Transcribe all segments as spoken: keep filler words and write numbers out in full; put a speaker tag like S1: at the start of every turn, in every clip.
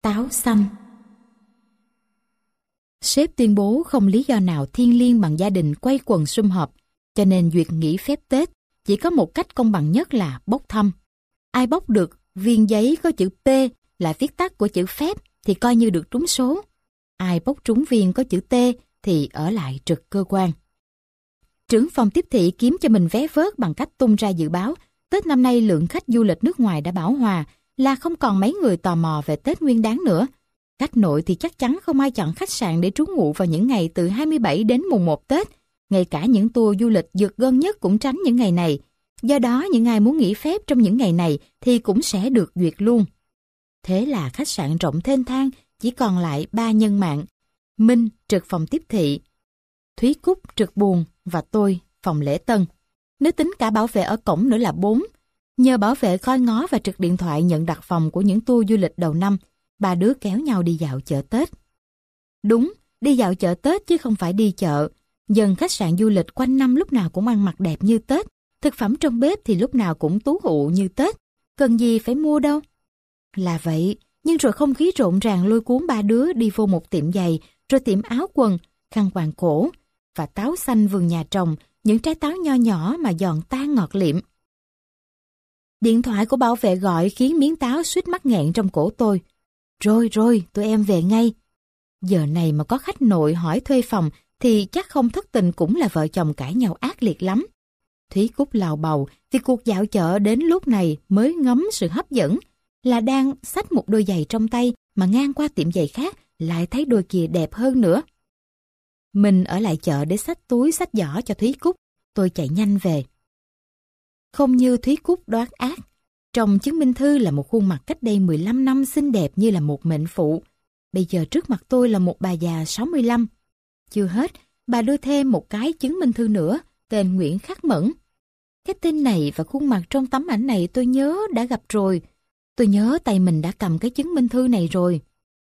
S1: Táo xanh. Sếp tuyên bố không lý do nào thiêng liêng bằng gia đình quay quần sum họp, cho nên duyệt nghỉ phép Tết chỉ có một cách công bằng nhất là bốc thăm. Ai bốc được viên giấy có chữ P là viết tắt của chữ phép thì coi như được trúng số. Ai bốc trúng viên có chữ T thì ở lại trực cơ quan. Trưởng phòng tiếp thị kiếm cho mình vé vớt bằng cách tung ra dự báo Tết năm nay lượng khách du lịch nước ngoài đã bão hòa, là không còn mấy người tò mò về Tết Nguyên Đán nữa. Khách nội thì chắc chắn không ai chọn khách sạn để trú ngụ vào những ngày từ hai mươi bảy đến mùng một Tết. Ngay cả những tour du lịch giật gân nhất cũng tránh những ngày này. Do đó những ai muốn nghỉ phép trong những ngày này thì cũng sẽ được duyệt luôn. Thế là khách sạn rộng thênh thang, chỉ còn lại ba nhân mạng. Minh trực phòng tiếp thị, Thúy Cúc trực buồng và tôi phòng lễ tân. Nếu tính cả bảo vệ ở cổng nữa là bốn. Nhờ bảo vệ coi ngó và trực điện thoại nhận đặt phòng của những tour du lịch đầu năm, ba đứa kéo nhau đi dạo chợ Tết. Đúng, đi dạo chợ Tết chứ không phải đi chợ. Dân khách sạn du lịch quanh năm lúc nào cũng ăn mặc đẹp như Tết. Thực phẩm trong bếp thì lúc nào cũng tú ụ như Tết. Cần gì phải mua đâu. Là vậy, nhưng rồi không khí rộn ràng lôi cuốn ba đứa đi vô một tiệm giày, rồi tiệm áo quần, khăn quàng cổ và táo xanh vườn nhà trồng, những trái táo nho nhỏ mà giòn tan ngọt liệm. Điện thoại của bảo vệ gọi khiến miếng táo suýt mắc nghẹn trong cổ tôi. Rồi rồi, tụi em về ngay. Giờ này mà có khách nội hỏi thuê phòng thì chắc không thất tình cũng là vợ chồng cãi nhau ác liệt lắm. Thúy Cúc lào bầu vì cuộc dạo chợ đến lúc này mới ngấm sự hấp dẫn, là đang xách một đôi giày trong tay mà ngang qua tiệm giày khác lại thấy đôi kia đẹp hơn nữa. Mình ở lại chợ để xách túi xách giỏ cho Thúy Cúc, tôi chạy nhanh về. Không như Thúy Cúc đoán ác, trong chứng minh thư là một khuôn mặt cách đây mười lăm năm xinh đẹp như là một mệnh phụ. Bây giờ trước mặt tôi là một bà già sáu mươi lăm. Chưa hết, bà đưa thêm một cái chứng minh thư nữa, tên Nguyễn Khắc Mẫn. Cái tên này và khuôn mặt trong tấm ảnh này tôi nhớ đã gặp rồi. Tôi nhớ tay mình đã cầm cái chứng minh thư này rồi.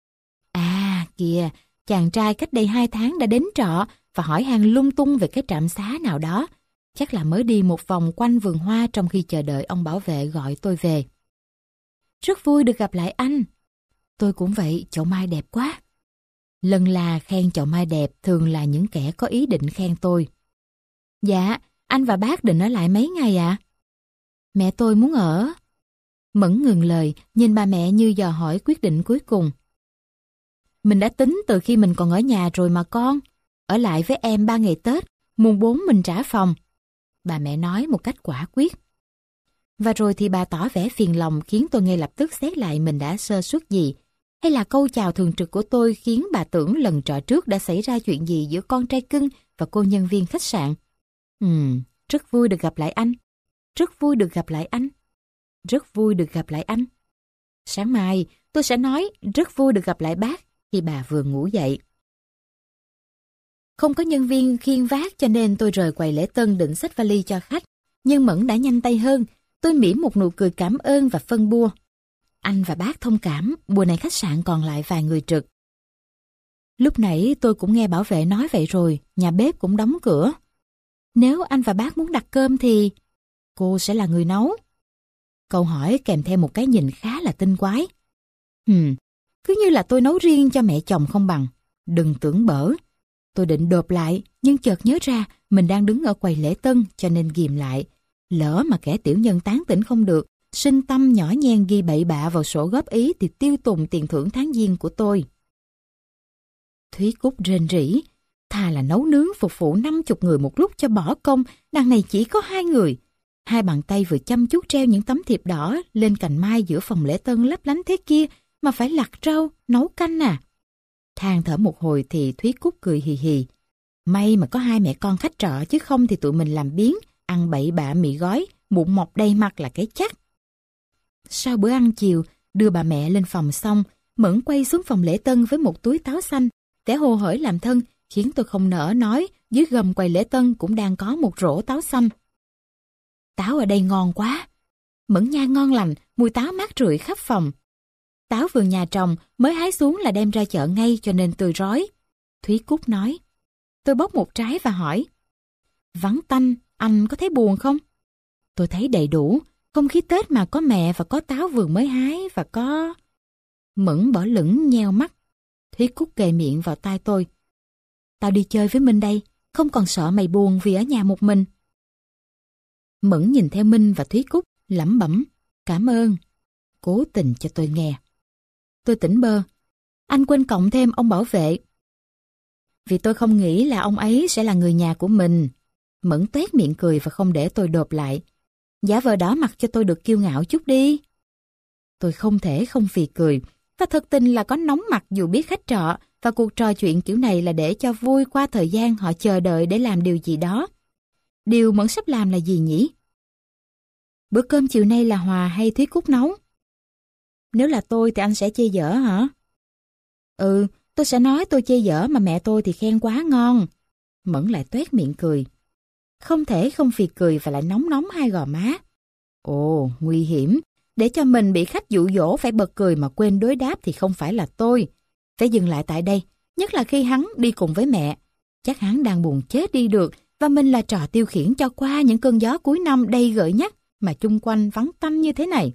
S1: À kìa, chàng trai cách đây hai tháng đã đến trọ và hỏi han lung tung về cái trạm xá nào đó. Chắc là mới đi một vòng quanh vườn hoa trong khi chờ đợi ông bảo vệ gọi tôi về. Rất vui được gặp lại anh. Tôi cũng vậy, chậu mai đẹp quá. Lần là khen chậu mai đẹp thường là những kẻ có ý định khen tôi. Dạ, anh và bác định ở lại mấy ngày ạ? À? Mẹ tôi muốn ở. Mẫn ngừng lời, nhìn bà mẹ như dò hỏi quyết định cuối cùng. Mình đã tính từ khi mình còn ở nhà rồi mà con. Ở lại với em ba ngày Tết, mùng bốn mình trả phòng. Bà mẹ nói một cách quả quyết. Và rồi thì bà tỏ vẻ phiền lòng khiến tôi ngay lập tức xét lại mình đã sơ suất gì. Hay là câu chào thường trực của tôi khiến bà tưởng lần trọ trước đã xảy ra chuyện gì giữa con trai cưng và cô nhân viên khách sạn. Ừm, rất vui được gặp lại anh. Rất vui được gặp lại anh. Rất vui được gặp lại anh. Sáng mai tôi sẽ nói rất vui được gặp lại bác khi bà vừa ngủ dậy. Không có nhân viên khiêng vác cho nên tôi rời quầy lễ tân định xách vali cho khách. Nhưng Mẫn đã nhanh tay hơn. Tôi mỉm một nụ cười cảm ơn và phân bua. Anh và bác thông cảm, mùa này khách sạn còn lại vài người trực. Lúc nãy tôi cũng nghe bảo vệ nói vậy rồi, nhà bếp cũng đóng cửa. Nếu anh và bác muốn đặt cơm thì cô sẽ là người nấu. Câu hỏi kèm theo một cái nhìn khá là tinh quái. Hừm, cứ như là tôi nấu riêng cho mẹ chồng không bằng. Đừng tưởng bở. Tôi định đột lại, nhưng chợt nhớ ra mình đang đứng ở quầy lễ tân cho nên ghìm lại. Lỡ mà kẻ tiểu nhân tán tỉnh không được, sinh tâm nhỏ nhen ghi bậy bạ vào sổ góp ý thì tiêu tùng tiền thưởng tháng giêng của tôi. Thúy Cúc rên rỉ, thà là nấu nướng phục vụ năm chục người một lúc cho bỏ công, đằng này chỉ có hai người. Hai bàn tay vừa chăm chút treo những tấm thiệp đỏ lên cành mai giữa phòng lễ tân lấp lánh thế kia mà phải lặt rau, nấu canh à. Than thở một hồi thì Thúy Cúc cười hì hì. May mà có hai mẹ con khách trọ chứ không thì tụi mình làm biếng, ăn bậy bạ mì gói, mụn mọc đầy mặt là cái chắc. Sau bữa ăn chiều, đưa bà mẹ lên phòng xong, Mẫn quay xuống phòng lễ tân với một túi táo xanh. Vẻ hồ hởi làm thân khiến tôi không nỡ nói dưới gầm quầy lễ tân cũng đang có một rổ táo xanh. Táo ở đây ngon quá. Mẫn nha ngon lành, mùi táo mát rượi khắp phòng. Táo vườn nhà trồng mới hái xuống là đem ra chợ ngay cho nên tươi rói. Thúy Cúc nói. Tôi bóc một trái và hỏi. Vắng tanh, anh có thấy buồn không? Tôi thấy đầy đủ. Không khí Tết mà có mẹ và có táo vườn mới hái và có... Mẫn bỏ lửng nheo mắt. Thúy Cúc kề miệng vào tai tôi. Tao đi chơi với Minh đây, không còn sợ mày buồn vì ở nhà một mình. Mẫn nhìn theo Minh và Thúy Cúc, lẩm bẩm, cảm ơn. Cố tình cho tôi nghe. Tôi tỉnh bơ. Anh quên cộng thêm ông bảo vệ. Vì tôi không nghĩ là ông ấy sẽ là người nhà của mình. Mẫn toét miệng cười và không để tôi đột lại. Giả vờ đỏ mặt cho tôi được kiêu ngạo chút đi. Tôi không thể không phì cười. Và thật tình là có nóng mặt dù biết khách trọ và cuộc trò chuyện kiểu này là để cho vui qua thời gian họ chờ đợi để làm điều gì đó. Điều Mẫn sắp làm là gì nhỉ? Bữa cơm chiều nay là Hòa hay Thúy Cúc nấu? Nếu là tôi thì anh sẽ chê dở hả? Ừ, tôi sẽ nói tôi chê dở mà mẹ tôi thì khen quá ngon. Mẫn lại toét miệng cười. Không thể không phì cười và lại nóng nóng hai gò má. Ồ, nguy hiểm. Để cho mình bị khách dụ dỗ phải bật cười mà quên đối đáp thì không phải là tôi. Phải dừng lại tại đây, nhất là khi hắn đi cùng với mẹ. Chắc hắn đang buồn chết đi được và mình là trò tiêu khiển cho qua những cơn gió cuối năm đầy gợi nhắc mà chung quanh vắng tanh như thế này.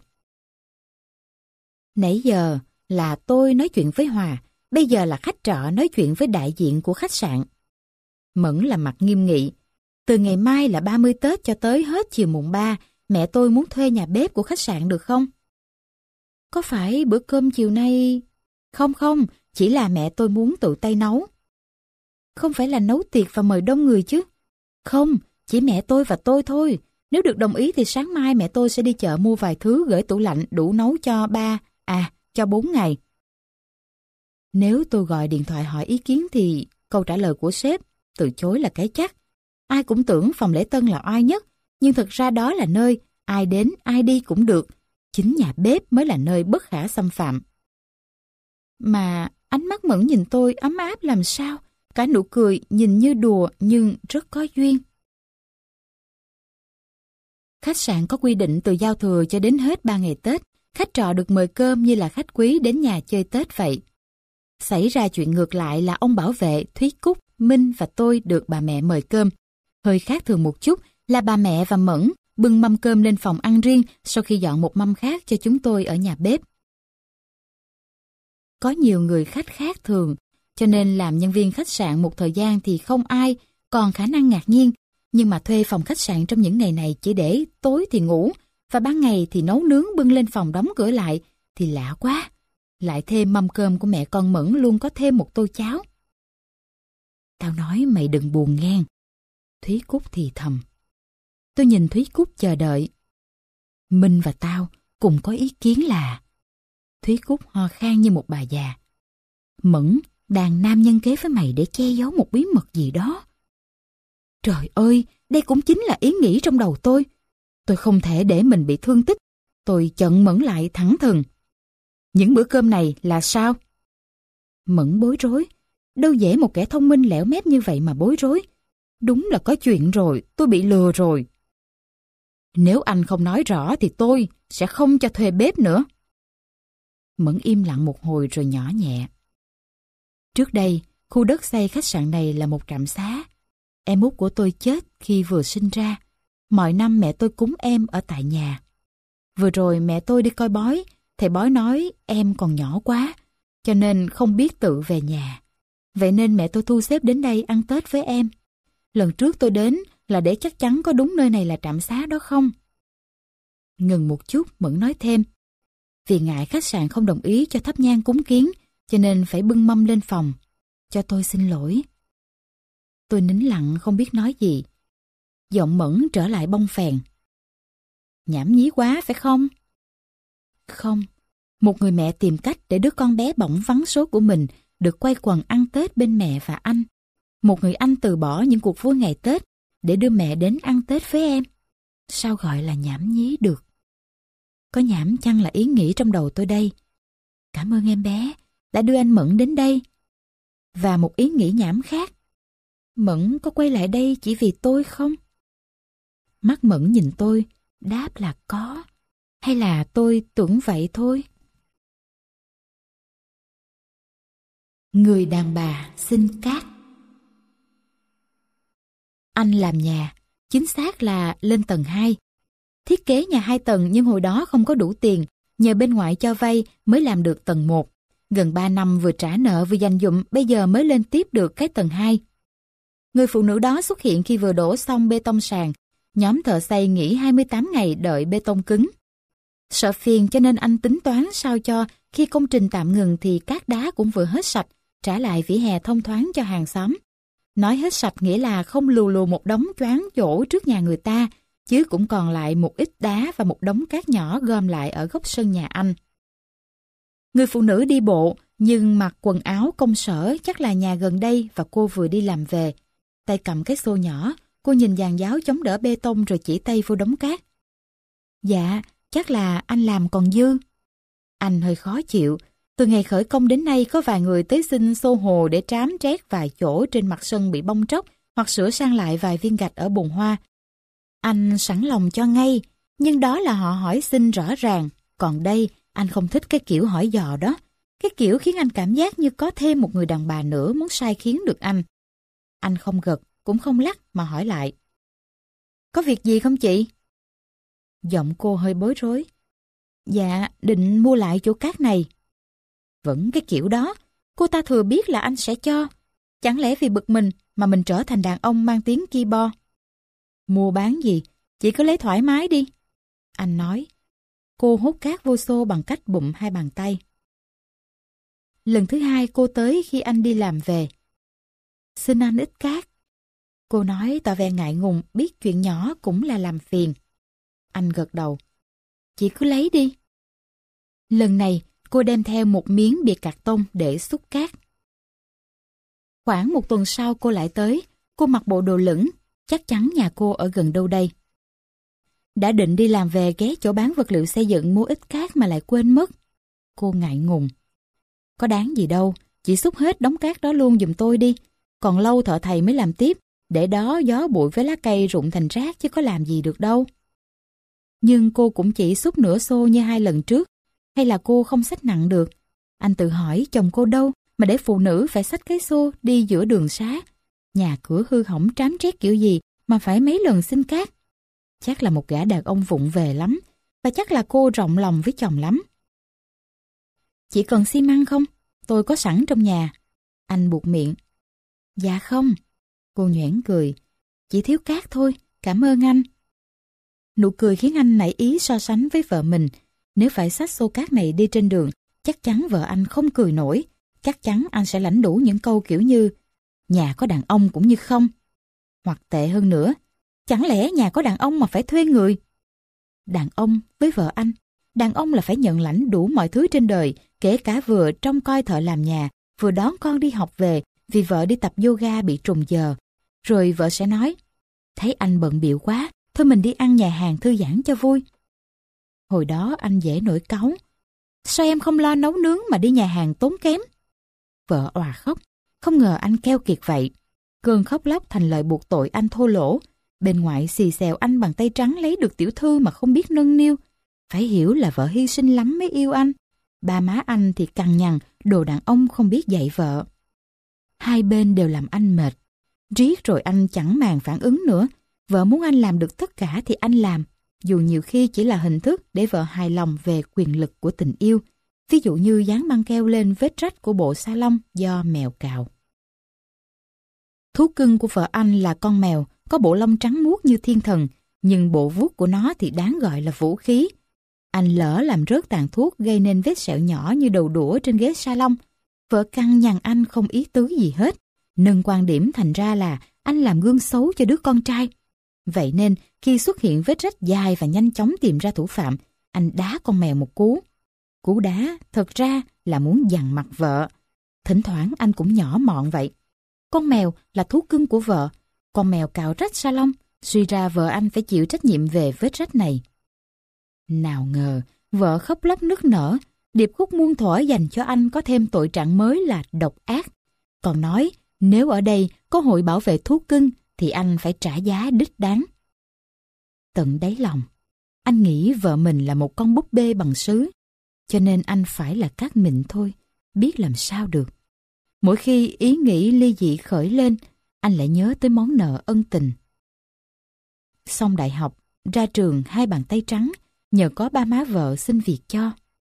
S1: Nãy giờ là tôi nói chuyện với Hòa, bây giờ là khách trọ nói chuyện với đại diện của khách sạn. Mẫn là mặt nghiêm nghị. Từ ngày mai là ba mươi Tết cho tới hết chiều mùng ba, mẹ tôi muốn thuê nhà bếp của khách sạn được không? Có phải bữa cơm chiều nay... Không không, chỉ là mẹ tôi muốn tự tay nấu. Không phải là nấu tiệc và mời đông người chứ? Không, chỉ mẹ tôi và tôi thôi. Nếu được đồng ý thì sáng mai mẹ tôi sẽ đi chợ mua vài thứ gửi tủ lạnh đủ nấu cho ba, à, cho bốn ngày. Nếu tôi gọi điện thoại hỏi ý kiến thì câu trả lời của sếp từ chối là cái chắc. Ai cũng tưởng phòng lễ tân là oai nhất, nhưng thực ra đó là nơi ai đến ai đi cũng được. Chính nhà bếp mới là nơi bất khả xâm phạm. Mà ánh mắt Mẫn nhìn tôi ấm áp làm sao, cả nụ cười nhìn như đùa nhưng rất có duyên. Khách sạn có quy định từ giao thừa cho đến hết ba ngày Tết, khách trọ được mời cơm như là khách quý đến nhà chơi Tết vậy. Xảy ra chuyện ngược lại là ông bảo vệ, Thúy Cúc, Minh và tôi được bà mẹ mời cơm. Hơi khác thường một chút là bà mẹ và Mẫn bưng mâm cơm lên phòng ăn riêng sau khi dọn một mâm khác cho chúng tôi ở nhà bếp. Có nhiều người khách khác thường, cho nên làm nhân viên khách sạn một thời gian thì không ai còn khả năng ngạc nhiên. Nhưng mà thuê phòng khách sạn trong những ngày này chỉ để tối thì ngủ và ban ngày thì nấu nướng bưng lên phòng đóng cửa lại thì lạ quá. Lại thêm mâm cơm của mẹ con Mẫn luôn có thêm một tô cháo. Tao nói mày đừng buồn ngang. Thúy Cúc thì thầm. Tôi nhìn Thúy Cúc chờ đợi. Minh và tao cùng có ý kiến là... Thúy Cúc ho khan như một bà già. Mẫn đang nam nhân kế với mày để che giấu một bí mật gì đó. Trời ơi, đây cũng chính là ý nghĩ trong đầu tôi. Tôi không thể để mình bị thương tích. Tôi chận Mẫn lại thẳng thừng. Những bữa cơm này là sao? Mẫn bối rối. Đâu dễ một kẻ thông minh lẻo mép như vậy mà bối rối. Đúng là có chuyện rồi, tôi bị lừa rồi. Nếu anh không nói rõ thì tôi sẽ không cho thuê bếp nữa. Mẫn im lặng một hồi rồi nhỏ nhẹ. Trước đây, khu đất xây khách sạn này là một trạm xá. Em út của tôi chết khi vừa sinh ra. Mọi năm mẹ tôi cúng em ở tại nhà. Vừa rồi mẹ tôi đi coi bói, thầy bói nói em còn nhỏ quá, cho nên không biết tự về nhà. Vậy nên mẹ tôi thu xếp đến đây ăn Tết với em. Lần trước tôi đến là để chắc chắn có đúng nơi này là trạm xá đó không? Ngừng một chút, Mẫn nói thêm. Vì ngại khách sạn không đồng ý cho thắp nhang cúng kiến, cho nên phải bưng mâm lên phòng. Cho tôi xin lỗi. Tôi nín lặng không biết nói gì. Giọng Mẫn trở lại bông phèn. Nhảm nhí quá phải không? Không. Một người mẹ tìm cách để đứa con bé bỏng vắng số của mình được quay quần ăn Tết bên mẹ và anh. Một người anh từ bỏ những cuộc vui ngày Tết để đưa mẹ đến ăn Tết với em. Sao gọi là nhảm nhí được? Có nhảm chăng là ý nghĩ trong đầu tôi đây. Cảm ơn em bé đã đưa anh Mẫn đến đây. Và một ý nghĩ nhảm khác. Mẫn có quay lại đây chỉ vì tôi không? Mắt Mẫn nhìn tôi, đáp là có. Hay là tôi tưởng vậy thôi? Người đàn bà xin cát. Anh làm nhà, chính xác là lên tầng hai. Thiết kế nhà hai tầng nhưng hồi đó không có đủ tiền, Nhờ bên ngoại cho vay mới làm được tầng một. Gần ba năm vừa trả nợ vừa dành dụm, bây giờ mới lên tiếp được cái tầng hai. Người phụ nữ đó xuất hiện khi vừa đổ xong bê tông sàn. Nhóm thợ xây nghỉ hai mươi tám ngày đợi bê tông cứng. Sợ phiền cho nên anh tính toán sao cho khi công trình tạm ngừng thì cát đá cũng vừa hết sạch, trả lại vỉa hè thông thoáng cho hàng xóm. Nói hết sạch nghĩa là không lù lù một đống choáng chỗ trước nhà người ta, chứ cũng còn lại một ít đá và một đống cát nhỏ gom lại ở góc sân nhà anh. Người phụ nữ đi bộ, nhưng mặc quần áo công sở, chắc là nhà gần đây và cô vừa đi làm về. Tay cầm cái xô nhỏ, cô nhìn dàn giáo chống đỡ bê tông rồi chỉ tay vô đống cát. Dạ, chắc là anh làm còn dư. Anh hơi khó chịu. Từ ngày khởi công đến nay có vài người tới xin xô hồ để trám trét vài chỗ trên mặt sân bị bong tróc hoặc sửa sang lại vài viên gạch ở bồn hoa. Anh sẵn lòng cho ngay, nhưng đó là họ hỏi xin rõ ràng. Còn đây, anh không thích cái kiểu hỏi dò đó. Cái kiểu khiến anh cảm giác như có thêm một người đàn bà nữa muốn sai khiến được anh. Anh không gật, cũng không lắc mà hỏi lại. Có việc gì không chị? Giọng cô hơi bối rối. Dạ, định mua lại chỗ cát này. Vẫn cái kiểu đó, cô ta thừa biết là anh sẽ cho. Chẳng lẽ vì bực mình mà mình trở thành đàn ông mang tiếng ki bo? Mua bán gì, chị cứ lấy thoải mái đi. Anh nói. Cô hút cát vô xô bằng cách bụm hai bàn tay. Lần thứ hai cô tới khi anh đi làm về. Xin anh ít cát. Cô nói tỏ vẻ ngại ngùng, biết chuyện nhỏ cũng là làm phiền. Anh gật đầu. Chị cứ lấy đi. Lần này cô đem theo một miếng bìa cạc tông để xúc cát. Khoảng một tuần sau cô lại tới. Cô mặc bộ đồ lửng, chắc chắn nhà cô ở gần đâu đây. Đã định đi làm về ghé chỗ bán vật liệu xây dựng mua ít cát mà lại quên mất. Cô ngại ngùng. Có đáng gì đâu, chị xúc hết đống cát đó luôn giùm tôi đi. Còn lâu thợ thầy mới làm tiếp, để đó gió bụi với lá cây rụng thành rác chứ có làm gì được đâu. Nhưng cô cũng chỉ xúc nửa xô như hai lần trước, hay là cô không xách nặng được? Anh tự hỏi chồng cô đâu mà để phụ nữ phải xách cái xô đi giữa đường xá. Nhà cửa hư hỏng trám trét kiểu gì mà phải mấy lần xin cát. Chắc là một gã đàn ông vụng về lắm, và chắc là cô rộng lòng với chồng lắm. Chị cần xi măng không? Tôi có sẵn trong nhà. Anh buột miệng. Dạ không. Cô nhoẻn cười. Chỉ thiếu cát thôi, cảm ơn anh. Nụ cười khiến anh nảy ý so sánh với vợ mình. Nếu phải xách xô cát này đi trên đường, chắc chắn vợ anh không cười nổi. Chắc chắn anh sẽ lãnh đủ những câu kiểu như nhà có đàn ông cũng như không. Hoặc tệ hơn nữa, chẳng lẽ nhà có đàn ông mà phải thuê người? Đàn ông với vợ anh, đàn ông là phải nhận lãnh đủ mọi thứ trên đời, kể cả vừa trông coi thợ làm nhà, vừa đón con đi học về vì vợ đi tập yoga bị trùng giờ. Rồi vợ sẽ nói, thấy anh bận bịu quá, thôi mình đi ăn nhà hàng thư giãn cho vui. Hồi đó anh dễ nổi cáu. Sao em không lo nấu nướng mà đi nhà hàng tốn kém? Vợ òa khóc, không ngờ anh keo kiệt vậy. Cơn khóc lóc thành lời buộc tội anh thô lỗ. Bên ngoại xì xèo anh bằng tay trắng lấy được tiểu thư mà không biết nâng niu. Phải hiểu là vợ hy sinh lắm mới yêu anh. Ba má anh thì cằn nhằn, đồ đàn ông không biết dạy vợ. Hai bên đều làm anh mệt. Riết rồi anh chẳng màng phản ứng nữa. Vợ muốn anh làm được tất cả thì anh làm, dù nhiều khi chỉ là hình thức để vợ hài lòng về quyền lực của tình yêu. Ví dụ như dán băng keo lên vết rách của bộ sa lông do mèo cào. Thú cưng của vợ anh là con mèo, có bộ lông trắng muốt như thiên thần, nhưng bộ vuốt của nó thì đáng gọi là vũ khí. Anh lỡ làm rớt tàn thuốc gây nên vết sẹo nhỏ như đầu đũa trên ghế salon. Vợ căng nhằn anh không ý tứ gì hết, nâng quan điểm thành ra là anh làm gương xấu cho đứa con trai. Vậy nên khi xuất hiện vết rách dài và nhanh chóng tìm ra thủ phạm, anh đá con mèo một cú. Cú đá thật ra là muốn dằn mặt vợ. Thỉnh thoảng anh cũng nhỏ mọn vậy. Con mèo là thú cưng của vợ. Con mèo cào rách salon, suy ra vợ anh phải chịu trách nhiệm về vết rách này. Nào ngờ, vợ khóc lóc nức nở, điệp khúc muôn thuở dành cho anh có thêm tội trạng mới là độc ác. Còn nói, nếu ở đây có hội bảo vệ thú cưng, thì anh phải trả giá đích đáng. Tận đáy lòng, anh nghĩ vợ mình là một con búp bê bằng sứ, cho nên anh phải là cát mịn thôi, biết làm sao được. Mỗi khi ý nghĩ ly dị khởi lên, anh lại nhớ tới món nợ ân tình. Xong đại học, ra trường hai bàn tay trắng, nhờ có ba má vợ xin việc cho.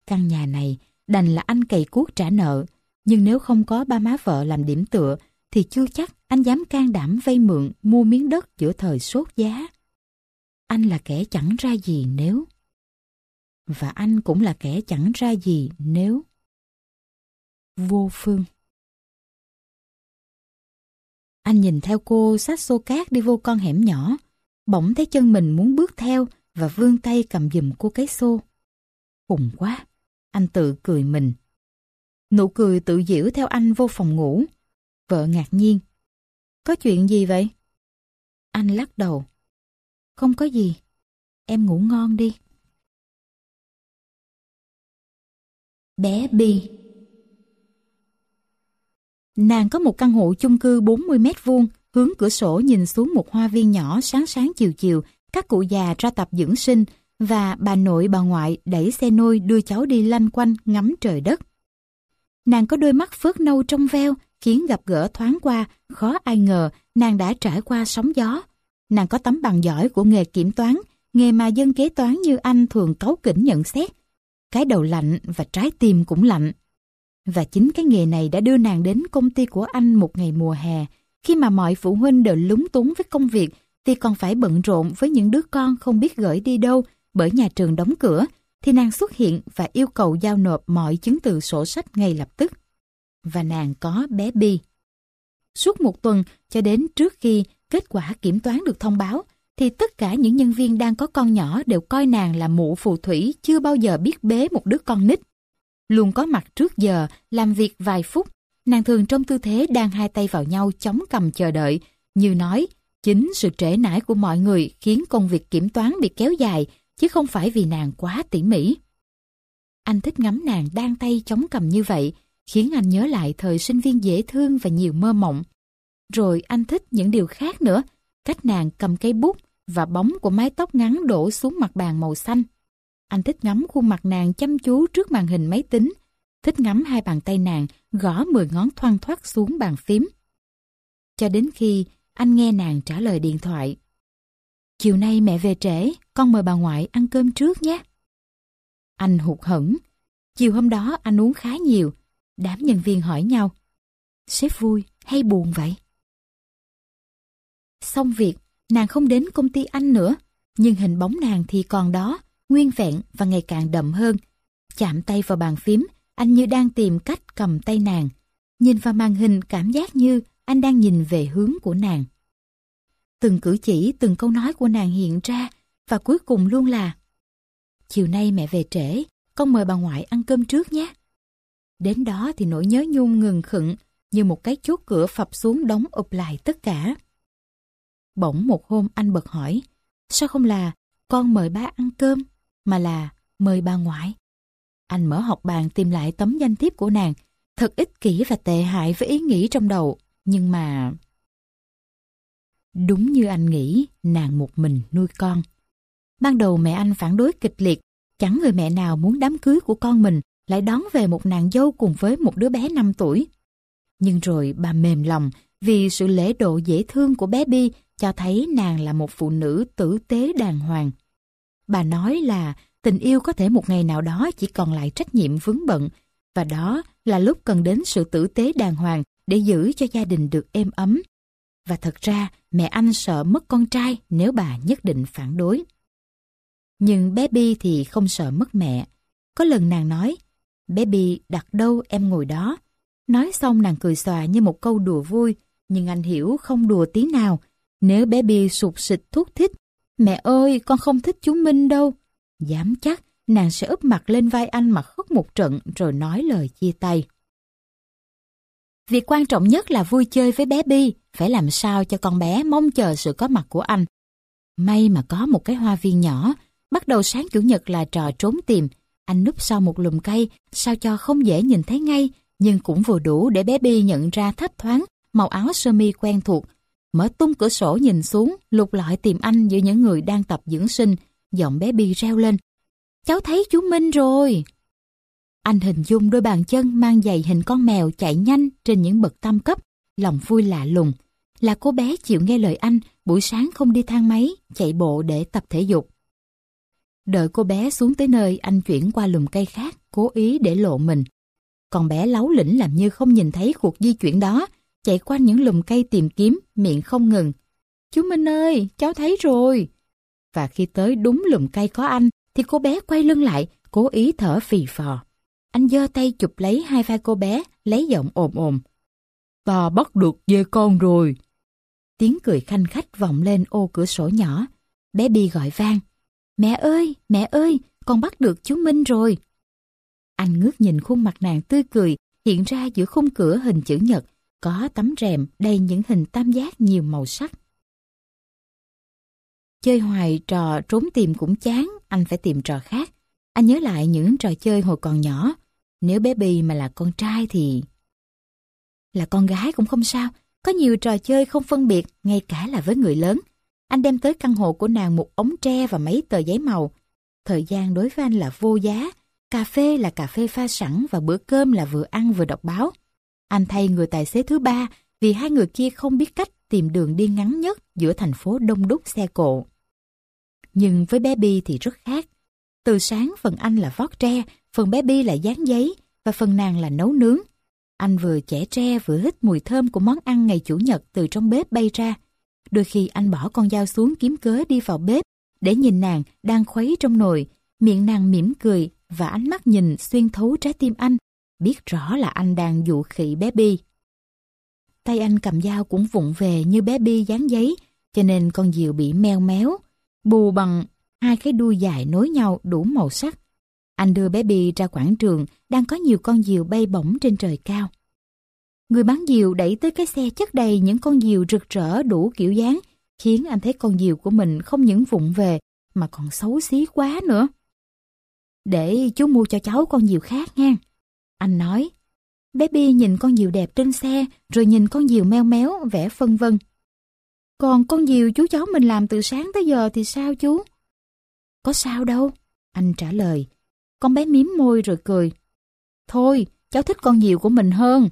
S1: Căn nhà này đành là anh cày cuốc trả nợ, nhưng nếu không có ba má vợ làm điểm tựa thì chưa chắc anh dám can đảm vay mượn mua miếng đất giữa thời sốt giá. Anh là kẻ chẳng ra gì nếu. Và anh cũng là kẻ chẳng ra gì nếu. Vô Phương. Anh nhìn theo cô xách xô cát đi vô con hẻm nhỏ, bỗng thấy chân mình muốn bước theo và vươn tay cầm giùm cô cái xô. Khùng quá, anh tự cười mình. Nụ cười tự giễu theo anh vô phòng ngủ. Vợ ngạc nhiên. Có chuyện gì vậy? Anh lắc đầu. Không có gì, em ngủ ngon đi. Bé Bi. Nàng có một căn hộ chung cư bốn mươi mét vuông, hướng cửa sổ nhìn xuống một hoa viên nhỏ. Sáng sáng chiều chiều, các cụ già ra tập dưỡng sinh và bà nội bà ngoại đẩy xe nôi đưa cháu đi lanh quanh ngắm trời đất. Nàng có đôi mắt phớt nâu trong veo, khiến gặp gỡ thoáng qua khó ai ngờ nàng đã trải qua sóng gió. Nàng có tấm bằng giỏi của nghề kiểm toán, nghề mà dân kế toán như anh thường cáu kỉnh nhận xét. Cái đầu lạnh và trái tim cũng lạnh. Và chính cái nghề này đã đưa nàng đến công ty của anh một ngày mùa hè, khi mà mọi phụ huynh đều lúng túng với công việc vì còn phải bận rộn với những đứa con không biết gửi đi đâu bởi nhà trường đóng cửa, thì nàng xuất hiện và yêu cầu giao nộp mọi chứng từ sổ sách ngay lập tức. Và nàng có bé Bi. Suốt một tuần cho đến trước khi kết quả kiểm toán được thông báo, thì tất cả những nhân viên đang có con nhỏ đều coi nàng là mụ phù thủy chưa bao giờ biết bế một đứa con nít. Luôn có mặt trước giờ, làm việc vài phút, nàng thường trong tư thế đang hai tay vào nhau chống cằm chờ đợi, như nói, chính sự trễ nải của mọi người khiến công việc kiểm toán bị kéo dài, chứ không phải vì nàng quá tỉ mỉ. Anh thích ngắm nàng đan tay chống cằm như vậy, khiến anh nhớ lại thời sinh viên dễ thương và nhiều mơ mộng. Rồi anh thích những điều khác nữa, cách nàng cầm cây bút và bóng của mái tóc ngắn đổ xuống mặt bàn màu xanh. Anh thích ngắm khuôn mặt nàng chăm chú trước màn hình máy tính, thích ngắm hai bàn tay nàng gõ mười ngón thoăn thoắt xuống bàn phím. Cho đến khi anh nghe nàng trả lời điện thoại. Chiều nay mẹ về trễ, con mời bà ngoại ăn cơm trước nhé. Anh hụt hẫng. Chiều hôm đó anh uống khá nhiều. Đám nhân viên hỏi nhau, sếp vui hay buồn vậy? Xong việc, nàng không đến công ty anh nữa, nhưng hình bóng nàng thì còn đó, nguyên vẹn và ngày càng đậm hơn. Chạm tay vào bàn phím, anh như đang tìm cách cầm tay nàng. Nhìn vào màn hình cảm giác như anh đang nhìn về hướng của nàng. Từng cử chỉ, từng câu nói của nàng hiện ra, và cuối cùng luôn là chiều nay mẹ về trễ, con mời bà ngoại ăn cơm trước nhé. Đến đó thì nỗi nhớ nhung ngừng khựng, như một cái chốt cửa phập xuống đóng ụp lại tất cả. Bỗng một hôm anh bật hỏi, sao không là con mời ba ăn cơm, mà là mời bà ngoại? Anh mở học bàn tìm lại tấm danh thiếp của nàng, thật ích kỷ và tệ hại với ý nghĩ trong đầu, nhưng mà... Đúng như anh nghĩ, nàng một mình nuôi con. Ban đầu mẹ anh phản đối kịch liệt, chẳng người mẹ nào muốn đám cưới của con mình lại đón về một nàng dâu cùng với một đứa bé năm tuổi. Nhưng rồi bà mềm lòng vì sự lễ độ dễ thương của bé Bi cho thấy nàng là một phụ nữ tử tế đàng hoàng. Bà nói là tình yêu có thể một ngày nào đó chỉ còn lại trách nhiệm vướng bận, và đó là lúc cần đến sự tử tế đàng hoàng để giữ cho gia đình được êm ấm. Và thật ra mẹ anh sợ mất con trai nếu bà nhất định phản đối. Nhưng bé Bi thì không sợ mất mẹ. Có lần nàng nói, bé Bi đặt đâu em ngồi đó. Nói xong nàng cười xòa như một câu đùa vui, nhưng anh hiểu không đùa tí nào. Nếu bé Bi sụt sịt thút thít, mẹ ơi con không thích chú Minh đâu, dám chắc nàng sẽ úp mặt lên vai anh mà khóc một trận rồi nói lời chia tay. Việc quan trọng nhất là vui chơi với bé Bi, phải làm sao cho con bé mong chờ sự có mặt của anh. May mà có một cái hoa viên nhỏ, bắt đầu sáng chủ nhật là trò trốn tìm. Anh núp sau một lùm cây, sao cho không dễ nhìn thấy ngay, nhưng cũng vừa đủ để bé Bi nhận ra thấp thoáng màu áo sơ mi quen thuộc. Mở tung cửa sổ nhìn xuống, lục lọi tìm anh giữa những người đang tập dưỡng sinh. Giọng bé Bi reo lên, cháu thấy chú Minh rồi. Anh hình dung đôi bàn chân mang giày hình con mèo chạy nhanh trên những bậc tam cấp, lòng vui lạ lùng. Là cô bé chịu nghe lời anh, buổi sáng không đi thang máy, chạy bộ để tập thể dục. Đợi cô bé xuống tới nơi, anh chuyển qua lùm cây khác, cố ý để lộ mình. Con bé láu lỉnh làm như không nhìn thấy cuộc di chuyển đó, chạy quanh những lùm cây tìm kiếm, miệng không ngừng. Chú Minh ơi, cháu thấy rồi. Và khi tới đúng lùm cây có anh, thì cô bé quay lưng lại, cố ý thở phì phò. Anh giơ tay chụp lấy hai vai cô bé, lấy giọng ồm ồm. Ta bắt được dê con rồi. Tiếng cười khanh khách vọng lên ô cửa sổ nhỏ. Bé Bi gọi vang. Mẹ ơi, mẹ ơi, con bắt được chú Minh rồi. Anh ngước nhìn khuôn mặt nàng tươi cười hiện ra giữa khung cửa hình chữ nhật, có tấm rèm đầy những hình tam giác nhiều màu sắc. Chơi hoài trò trốn tìm cũng chán, anh phải tìm trò khác. Anh nhớ lại những trò chơi hồi còn nhỏ. Nếu bé Bi mà là con trai thì... Là con gái cũng không sao, có nhiều trò chơi không phân biệt, ngay cả là với người lớn. Anh đem tới căn hộ của nàng một ống tre và mấy tờ giấy màu. Thời gian đối với anh là vô giá, cà phê là cà phê pha sẵn và bữa cơm là vừa ăn vừa đọc báo. Anh thay người tài xế thứ ba vì hai người kia không biết cách tìm đường đi ngắn nhất giữa thành phố đông đúc xe cộ. Nhưng với bé Bi thì rất khác. Từ sáng phần anh là vót tre, phần bé Bi là dán giấy và phần nàng là nấu nướng. Anh vừa chẻ tre vừa hít mùi thơm của món ăn ngày Chủ nhật từ trong bếp bay ra. Đôi khi anh bỏ con dao xuống kiếm cớ đi vào bếp để nhìn nàng đang khuấy trong nồi, miệng nàng mỉm cười và ánh mắt nhìn xuyên thấu trái tim anh, biết rõ là anh đang dụ khị bé Bi. Tay anh cầm dao cũng vụng về như bé Bi dán giấy, cho nên con diều bị meo méo, bù bằng hai cái đuôi dài nối nhau đủ màu sắc. Anh đưa bé Bi ra quảng trường, đang có nhiều con diều bay bổng trên trời cao. Người bán diều đẩy tới cái xe chất đầy những con diều rực rỡ đủ kiểu dáng, khiến anh thấy con diều của mình không những vụng về mà còn xấu xí quá nữa. Để chú mua cho cháu con diều khác nha. Anh nói. Bé Bi nhìn con diều đẹp trên xe, rồi nhìn con diều meo méo, vẻ phân vân. Còn con diều chú cháu mình làm từ sáng tới giờ thì sao chú? Có sao đâu, anh trả lời. Con bé mím môi rồi cười. Thôi, cháu thích con diều của mình hơn.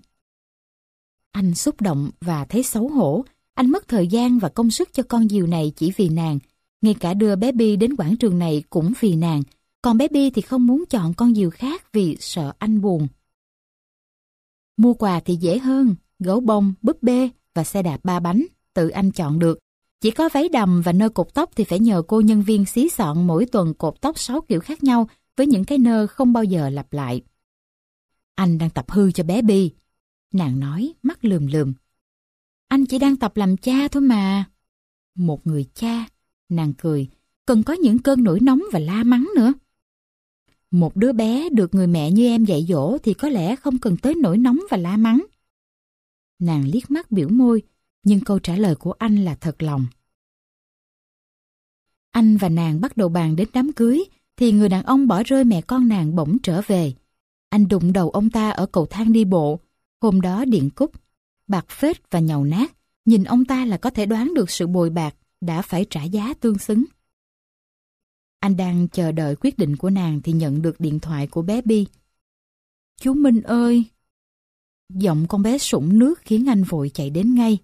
S1: Anh xúc động và thấy xấu hổ. Anh mất thời gian và công sức cho con diều này chỉ vì nàng. Ngay cả đưa bé Bi đến quảng trường này cũng vì nàng. Còn bé Bi thì không muốn chọn con diều khác vì sợ anh buồn. Mua quà thì dễ hơn. Gấu bông, búp bê và xe đạp ba bánh. Tự anh chọn được. Chỉ có váy đầm và nơ cột tóc thì phải nhờ cô nhân viên xí xọn mỗi tuần cột tóc sáu kiểu khác nhau với những cái nơ không bao giờ lặp lại. Anh đang tập hư cho bé Bi. Nàng nói mắt lườm lườm. Anh chỉ đang tập làm cha thôi mà. Một người cha, nàng cười, cần có những cơn nổi nóng và la mắng nữa. Một đứa bé được người mẹ như em dạy dỗ thì có lẽ không cần tới nổi nóng và la mắng. Nàng liếc mắt biểu môi, nhưng câu trả lời của anh là thật lòng. Anh và nàng bắt đầu bàn đến đám cưới, thì người đàn ông bỏ rơi mẹ con nàng bỗng trở về. Anh đụng đầu ông ta ở cầu thang đi bộ. Hôm đó điện cúp, bạc phết và nhàu nát. Nhìn ông ta là có thể đoán được sự bồi bạc đã phải trả giá tương xứng. Anh đang chờ đợi quyết định của nàng thì nhận được điện thoại của bé Bi. Chú Minh ơi! Giọng con bé sũng nước khiến anh vội chạy đến ngay.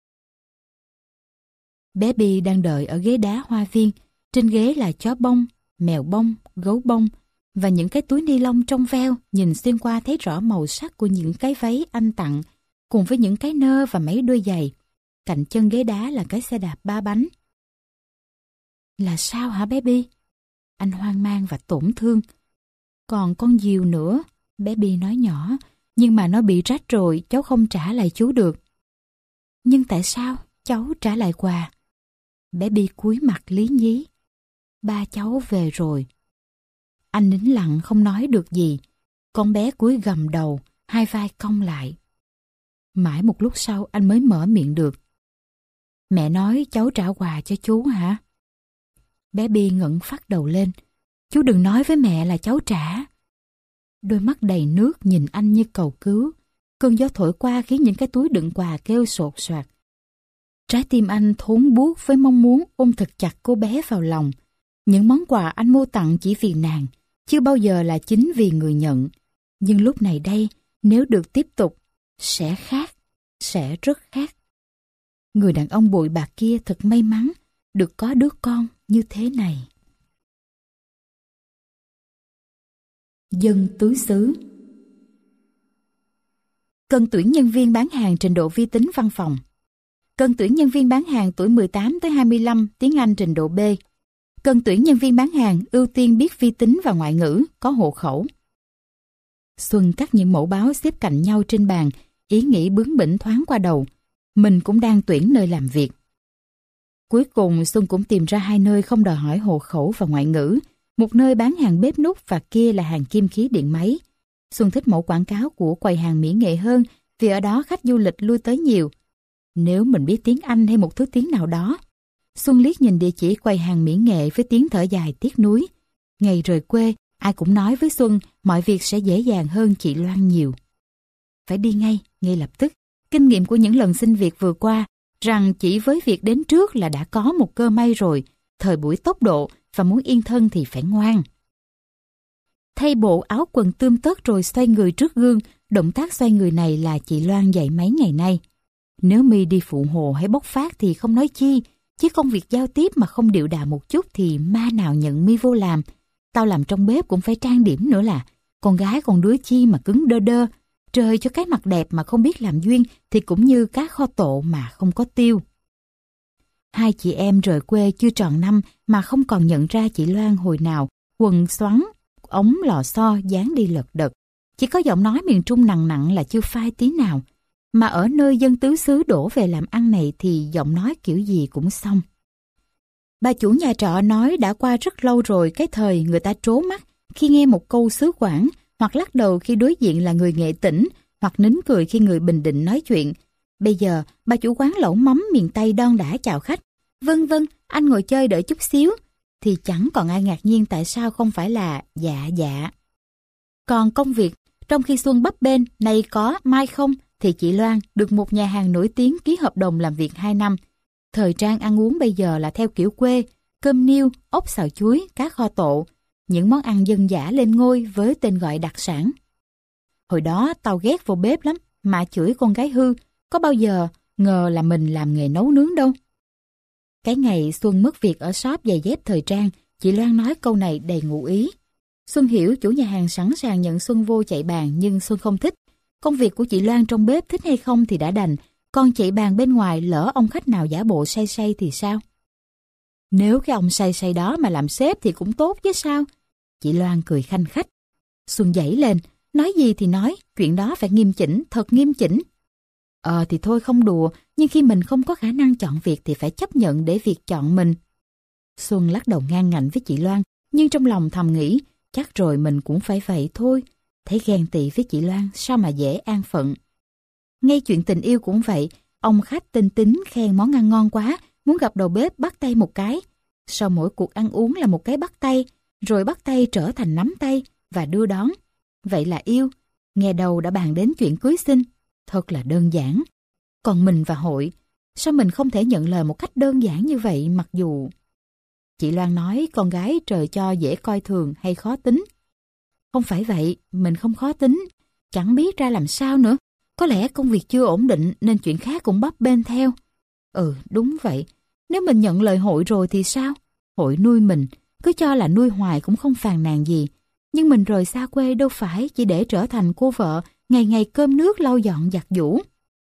S1: Bé Bi đang đợi ở ghế đá hoa viên. Trên ghế là chó bông, mèo bông, gấu bông và những cái túi ni lông trong veo, nhìn xuyên qua thấy rõ màu sắc của những cái váy anh tặng, cùng với những cái nơ và mấy đôi giày. Cạnh chân ghế đá là cái xe đạp ba bánh. Là sao hả bé Bi? Anh hoang mang và tổn thương. Còn con diều nữa, bé Bi nói nhỏ, nhưng mà nó bị rách rồi, cháu không trả lại chú được. Nhưng tại sao cháu trả lại quà? Bé Bi cúi mặt lý nhí. Ba cháu về rồi. Anh nín lặng không nói được gì. Con bé cúi gằm đầu, hai vai cong lại. Mãi một lúc sau anh mới mở miệng được. Mẹ nói cháu trả quà cho chú hả? Bé Bi ngẩng phát đầu lên. Chú đừng nói với mẹ là cháu trả. Đôi mắt đầy nước nhìn anh như cầu cứu. Cơn gió thổi qua khiến những cái túi đựng quà kêu sột soạt. Trái tim anh thốn buốt với mong muốn ôm thật chặt cô bé vào lòng. Những món quà anh mua tặng chỉ vì nàng, chưa bao giờ là chính vì người nhận. Nhưng lúc này đây, nếu được tiếp tục, sẽ khác, sẽ rất khác. Người đàn ông bội bạc kia thật may mắn được có đứa con như thế này. Dân tứ xứ. Cần tuyển nhân viên bán hàng trình độ vi tính văn phòng. Cần tuyển nhân viên bán hàng tuổi mười tám tới hai mươi lăm, tiếng Anh trình độ B. Cần tuyển nhân viên bán hàng ưu tiên biết vi tính và ngoại ngữ, có hộ khẩu. Xuân cắt những mẫu báo xếp cạnh nhau trên bàn, ý nghĩ bướng bỉnh thoáng qua đầu. Mình cũng đang tuyển nơi làm việc. Cuối cùng Xuân cũng tìm ra hai nơi không đòi hỏi hộ khẩu và ngoại ngữ. Một nơi bán hàng bếp núc và kia là hàng kim khí điện máy. Xuân thích mẫu quảng cáo của quầy hàng mỹ nghệ hơn vì ở đó khách du lịch lui tới nhiều. Nếu mình biết tiếng Anh hay một thứ tiếng nào đó. Xuân liếc nhìn địa chỉ quầy hàng mỹ nghệ với tiếng thở dài tiếc nuối. Ngày rời quê, ai cũng nói với Xuân mọi việc sẽ dễ dàng hơn chị Loan nhiều. Phải đi ngay, ngay lập tức. Kinh nghiệm của những lần xin việc vừa qua, rằng chỉ với việc đến trước là đã có một cơ may rồi, thời buổi tốc độ và muốn yên thân thì phải ngoan. Thay bộ áo quần tươm tất rồi xoay người trước gương, động tác xoay người này là chị Loan dạy mấy ngày nay. Nếu My đi phụ hồ hay bốc phát thì không nói chi, chứ công việc giao tiếp mà không điệu đà một chút thì ma nào nhận My vô làm. Tao làm trong bếp cũng phải trang điểm nữa là, con gái con đứa chi mà cứng đơ đơ, trời cho cái mặt đẹp mà không biết làm duyên thì cũng như cá kho tộ mà không có tiêu. Hai chị em rời quê chưa tròn năm mà không còn nhận ra chị Loan hồi nào, quần xoắn, ống lò xo dáng đi lật đật. Chỉ có giọng nói miền Trung nặng nặng là chưa phai tí nào. Mà ở nơi dân tứ xứ đổ về làm ăn này thì giọng nói kiểu gì cũng xong. Bà chủ nhà trọ nói đã qua rất lâu rồi cái thời người ta trố mắt khi nghe một câu xứ Quảng, hoặc lắc đầu khi đối diện là người Nghệ Tĩnh, hoặc nín cười khi người Bình Định nói chuyện. Bây giờ, bà chủ quán lẩu mắm miền Tây đon đả chào khách. Vâng vâng, anh ngồi chơi đợi chút xíu. Thì chẳng còn ai ngạc nhiên tại sao không phải là dạ dạ. Còn công việc, trong khi Xuân bấp bênh, nay có, mai không, thì chị Loan được một nhà hàng nổi tiếng ký hợp đồng làm việc hai năm. Thời trang ăn uống bây giờ là theo kiểu quê, cơm niêu, ốc xào chuối, cá kho tộ, những món ăn dân dã lên ngôi với tên gọi đặc sản. Hồi đó tao ghét vô bếp lắm, mà chửi con gái hư, có bao giờ ngờ là mình làm nghề nấu nướng đâu. Cái ngày Xuân mất việc ở shop giày dép thời trang, chị Loan nói câu này đầy ngụ ý. Xuân hiểu chủ nhà hàng sẵn sàng nhận Xuân vô chạy bàn nhưng Xuân không thích. Công việc của chị Loan trong bếp thích hay không thì đã đành, còn chạy bàn bên ngoài lỡ ông khách nào giả bộ say say thì sao? Nếu cái ông say say đó mà làm sếp thì cũng tốt chứ sao? Chị Loan cười khanh khách. Xuân dãy lên, nói gì thì nói, chuyện đó phải nghiêm chỉnh, thật nghiêm chỉnh. Ờ thì thôi không đùa, nhưng khi mình không có khả năng chọn việc thì phải chấp nhận để việc chọn mình. Xuân lắc đầu ngang ngạnh với chị Loan, nhưng trong lòng thầm nghĩ, chắc rồi mình cũng phải vậy thôi. Thấy ghen tị với chị Loan, sao mà dễ an phận. Ngay chuyện tình yêu cũng vậy, ông khách tinh tính khen món ăn ngon quá, muốn gặp đầu bếp bắt tay một cái. Sau mỗi cuộc ăn uống là một cái bắt tay, rồi bắt tay trở thành nắm tay và đưa đón. Vậy là yêu. Nghe đầu đã bàn đến chuyện cưới xin. Thật là đơn giản. Còn mình và Hội, sao mình không thể nhận lời một cách đơn giản như vậy mặc dù... Chị Loan nói con gái trời cho dễ coi thường hay khó tính. Không phải vậy, mình không khó tính. Chẳng biết ra làm sao nữa. Có lẽ công việc chưa ổn định nên chuyện khác cũng bấp bênh theo. Ừ, đúng vậy. Nếu mình nhận lời Hội rồi thì sao? Hội nuôi mình, cứ cho là nuôi hoài cũng không phàn nàn gì. Nhưng mình rời xa quê đâu phải chỉ để trở thành cô vợ, ngày ngày cơm nước lau dọn giặt giũ.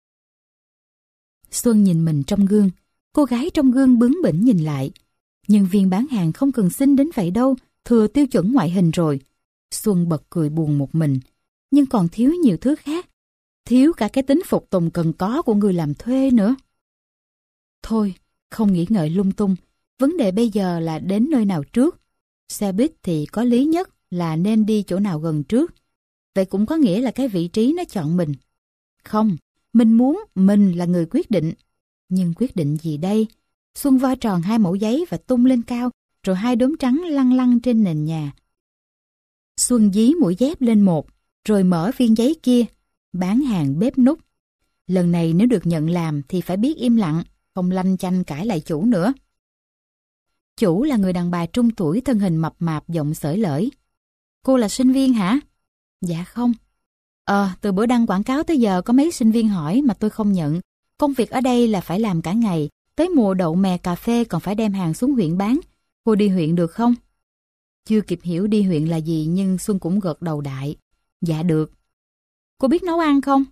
S1: Xuân nhìn mình trong gương. Cô gái trong gương bướng bỉnh nhìn lại. Nhân viên bán hàng không cần xinh đến vậy đâu, thừa tiêu chuẩn ngoại hình rồi. Xuân bật cười buồn một mình. Nhưng còn thiếu nhiều thứ khác. Thiếu cả cái tính phục tùng cần có của người làm thuê nữa. Thôi, không nghĩ ngợi lung tung. Vấn đề bây giờ là đến nơi nào trước. Xe buýt thì có lý nhất là nên đi chỗ nào gần trước. Vậy cũng có nghĩa là cái vị trí nó chọn mình. Không, mình muốn mình là người quyết định. Nhưng quyết định gì đây? Xuân vo tròn hai mẩu giấy và tung lên cao, rồi hai đốm trắng lăn lăn trên nền nhà. Xuân dí mũi dép lên một, rồi mở viên giấy kia, bán hàng bếp núc. Lần này nếu được nhận làm thì phải biết im lặng, không lanh chanh cãi lại chủ nữa. Chủ là người đàn bà trung tuổi, thân hình mập mạp, giọng xởi lởi. Cô là sinh viên hả? Dạ không. Ờ, từ bữa đăng quảng cáo tới giờ có mấy sinh viên hỏi mà tôi không nhận. Công việc ở đây là phải làm cả ngày, tới mùa đậu mè cà phê còn phải đem hàng xuống huyện bán. Cô đi huyện được không? Chưa kịp hiểu đi huyện là gì nhưng Xuân cũng gật đầu đại. Dạ được. Cô biết nấu ăn không?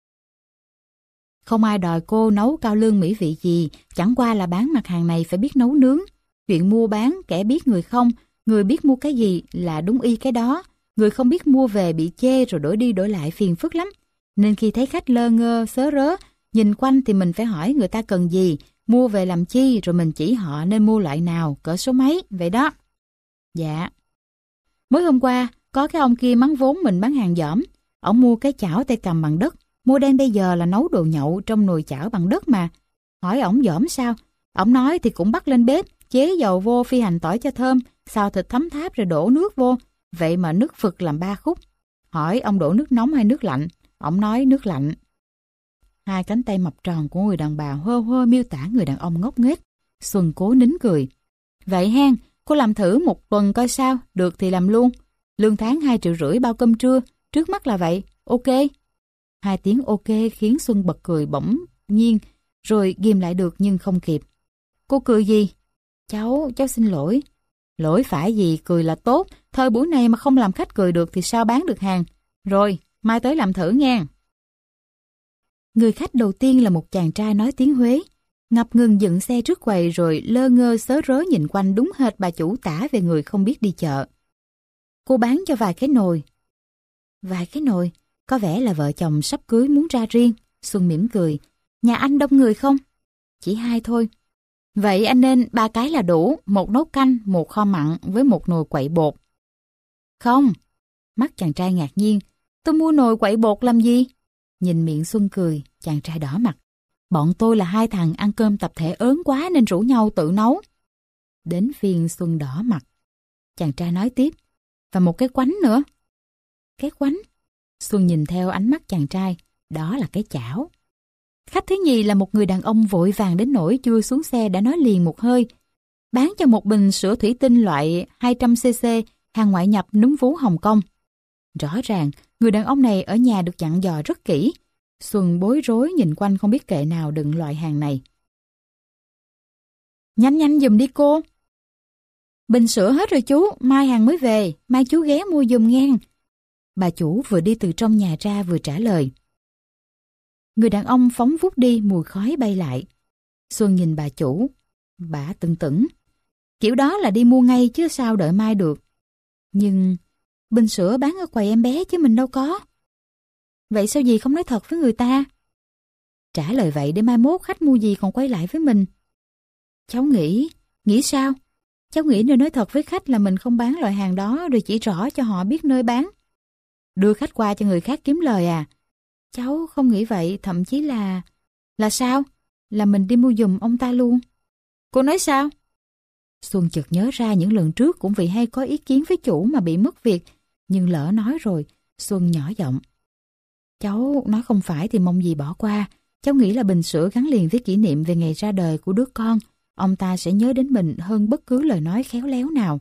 S1: Không ai đòi cô nấu cao lương mỹ vị gì, chẳng qua là bán mặt hàng này phải biết nấu nướng. Chuyện mua bán, kẻ biết người không, người biết mua cái gì là đúng y cái đó. Người không biết mua về bị chê rồi đổi đi đổi lại phiền phức lắm. Nên khi thấy khách lơ ngơ, sớ rớ, nhìn quanh thì mình phải hỏi người ta cần gì, mua về làm chi, rồi mình chỉ họ nên mua loại nào, cỡ số mấy, vậy đó. Dạ. Mới hôm qua, có cái ông kia mắng vốn mình bán hàng dỏm. Ông mua cái chảo tay cầm bằng đất, mua đem bây giờ là nấu đồ nhậu trong nồi chảo bằng đất mà. Hỏi ổng dỏm sao? Ổng nói thì cũng bắt lên bếp, chế dầu vô phi hành tỏi cho thơm, xào thịt thấm tháp rồi đổ nước vô. Vậy mà nước phực làm ba khúc. Hỏi ông đổ nước nóng hay nước lạnh? Ổng nói nước lạnh. Hai cánh tay mập tròn của người đàn bà hơ hơ miêu tả người đàn ông ngốc nghếch. Xuân cố nín cười. Vậy hen, cô làm thử một tuần coi sao, được thì làm luôn. Lương tháng hai triệu rưỡi bao cơm trưa, trước mắt là vậy, ok. Hai tiếng ok khiến Xuân bật cười bỗng nhiên, rồi ghim lại được nhưng không kịp. Cô cười gì? Cháu, cháu xin lỗi. Lỗi phải gì, cười là tốt. Thời buổi này mà không làm khách cười được thì sao bán được hàng. Rồi, mai tới làm thử nha. Người khách đầu tiên là một chàng trai nói tiếng Huế. Ngập ngừng dựng xe trước quầy rồi lơ ngơ sớ rớ nhìn quanh đúng hệt bà chủ tả về người không biết đi chợ. Cô bán cho vài cái nồi. Vài cái nồi? Có vẻ là vợ chồng sắp cưới muốn ra riêng. Xuân mỉm cười. Nhà anh đông người không? Chỉ hai thôi. Vậy anh nên ba cái là đủ, một nấu canh, một kho mặn với một nồi quậy bột. Không. Mắt chàng trai ngạc nhiên. Tôi mua nồi quậy bột làm gì? Nhìn miệng Xuân cười, chàng trai đỏ mặt. Bọn tôi là hai thằng ăn cơm tập thể ớn quá nên rủ nhau tự nấu. Đến phiên Xuân đỏ mặt. Chàng trai nói tiếp. Và một cái quánh nữa. Cái quánh? Xuân nhìn theo ánh mắt chàng trai. Đó là cái chảo. Khách thứ nhì là một người đàn ông vội vàng đến nỗi chưa xuống xe đã nói liền một hơi. Bán cho một bình sữa thủy tinh loại hai trăm xê xê, hàng ngoại nhập núm vú Hồng Kông. Rõ ràng, người đàn ông này ở nhà được dặn dò rất kỹ. Xuân bối rối nhìn quanh không biết kệ nào đựng loại hàng này. Nhanh nhanh giùm đi cô. Bình sữa hết rồi chú, mai hàng mới về, mai chú ghé mua giùm ngang. Bà chủ vừa đi từ trong nhà ra vừa trả lời. Người đàn ông phóng vút đi, mùi khói bay lại. Xuân nhìn bà chủ. Bà tưng tửng. Kiểu đó là đi mua ngay chứ sao đợi mai được. Nhưng bình sữa bán ở quầy em bé chứ mình đâu có. Vậy sao dì không nói thật với người ta? Trả lời vậy để mai mốt khách mua gì còn quay lại với mình. Cháu nghĩ, nghĩ sao? Cháu nghĩ nên nói thật với khách là mình không bán loại hàng đó rồi chỉ rõ cho họ biết nơi bán. Đưa khách qua cho người khác kiếm lời à? Cháu không nghĩ vậy, thậm chí là... Là sao? Là mình đi mua giùm ông ta luôn. Cô nói sao? Xuân chợt nhớ ra những lần trước cũng vì hay có ý kiến với chủ mà bị mất việc. Nhưng lỡ nói rồi, Xuân nhỏ giọng. Cháu nói không phải thì mong gì bỏ qua. Cháu nghĩ là bình sữa gắn liền với kỷ niệm về ngày ra đời của đứa con. Ông ta sẽ nhớ đến mình hơn bất cứ lời nói khéo léo nào.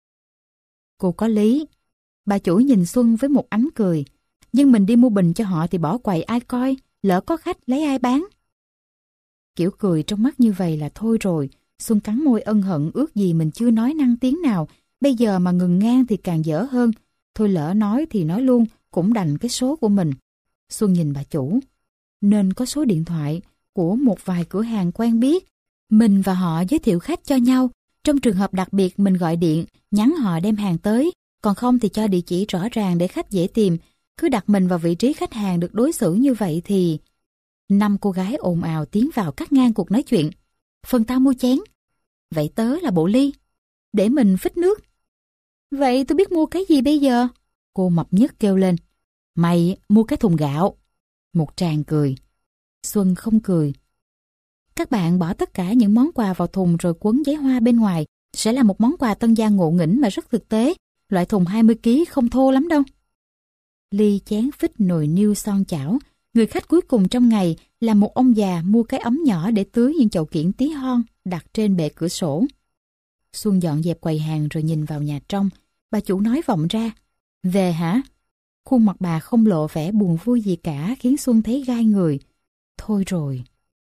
S1: Cô có lý. Bà chủ nhìn Xuân với một ánh cười. Nhưng mình đi mua bình cho họ thì bỏ quầy ai coi, lỡ có khách lấy ai bán. Kiểu cười trong mắt như vậy là thôi rồi. Xuân cắn môi ân hận ước gì mình chưa nói năng tiếng nào. Bây giờ mà ngừng ngang thì càng dở hơn. Thôi lỡ nói thì nói luôn, cũng đành cái số của mình. Xuân nhìn bà chủ. Nên có số điện thoại của một vài cửa hàng quen biết. Mình và họ giới thiệu khách cho nhau. Trong trường hợp đặc biệt mình gọi điện, nhắn họ đem hàng tới. Còn không thì cho địa chỉ rõ ràng để khách dễ tìm. Cứ đặt mình vào vị trí khách hàng được đối xử như vậy thì... Năm cô gái ồn ào tiến vào cắt ngang cuộc nói chuyện. Phần tao mua chén. Vậy tớ là bộ ly. Để mình phích nước. Vậy tôi biết mua cái gì bây giờ? Cô mập nhất kêu lên. Mày mua cái thùng gạo. Một tràng cười. Xuân không cười. Các bạn bỏ tất cả những món quà vào thùng rồi quấn giấy hoa bên ngoài. Sẽ là một món quà tân gia ngộ nghĩnh mà rất thực tế. Loại thùng hai mươi ki lô gam không thô lắm đâu. Ly chén phích nồi niêu son chảo. Người khách cuối cùng trong ngày là một ông già mua cái ấm nhỏ để tưới những chậu kiển tí hon đặt trên bệ cửa sổ. Xuân dọn dẹp quầy hàng rồi nhìn vào nhà trong. Bà chủ nói vọng ra. Về hả? Khuôn mặt bà không lộ vẻ buồn vui gì cả khiến Xuân thấy gai người. Thôi rồi.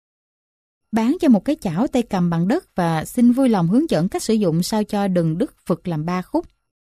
S1: Bán cho một cái chảo tay cầm bằng đất và xin vui lòng hướng dẫn cách sử dụng sao cho đừng đứt phực làm ba khúc.